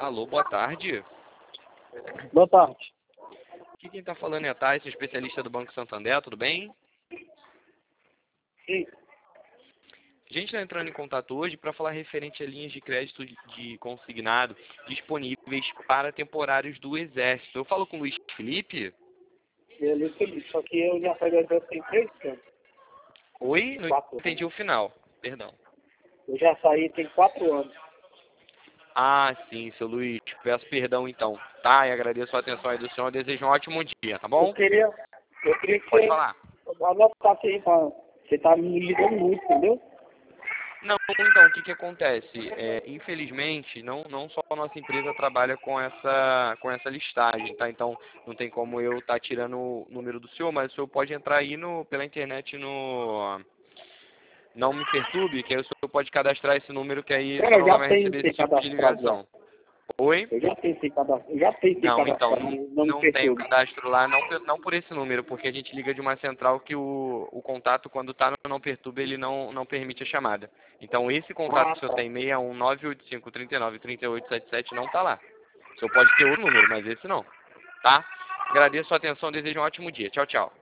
Alô, boa tarde. Boa tarde. Aqui quem está falando é a Thais, especialista do Banco Santander, tudo bem? Sim. A gente está entrando em contato hoje para falar referente a linhas de crédito de consignado disponíveis para temporários do Exército. Eu falo com o Luiz Felipe? Beleza, Felipe. Só que eu já saí do exército tem 3 anos. Oi? Não 4 entendi anos. o final, perdão. Eu já saí tem 4 anos. Ah, sim, seu Luiz. Peço perdão então, tá? E agradeço a atenção aí do senhor. Desejo um ótimo dia, tá Eu bom? queria que Pode você falar. anotasse aí pra... Você tá me ligando muito, entendeu? Não, então, o que acontece? Infelizmente, não só a nossa empresa trabalha com essa listagem, tá? Então, não tem como eu estar tirando o número do senhor, mas o senhor pode entrar aí pela internet no Não Me Perturbe, que aí o senhor pode cadastrar esse número, que aí o Cara, senhor eu não já vai tenho receber ser esse tipo de cadastrado já. ligação. Oi? Eu já tenho ser cadastrado. Eu já tenho ser Não, então, cadastrado. Não me não tem o perturbe. cadastro lá, não por esse número, porque a gente liga de uma central que o contato, quando está no Não Perturbe, ele não permite a chamada. Então, esse contato Ah, que o senhor tá. tem, 61985393877, não está lá. O senhor pode ter outro número, mas esse não, tá? Agradeço a sua atenção, desejo um ótimo dia. Tchau, tchau.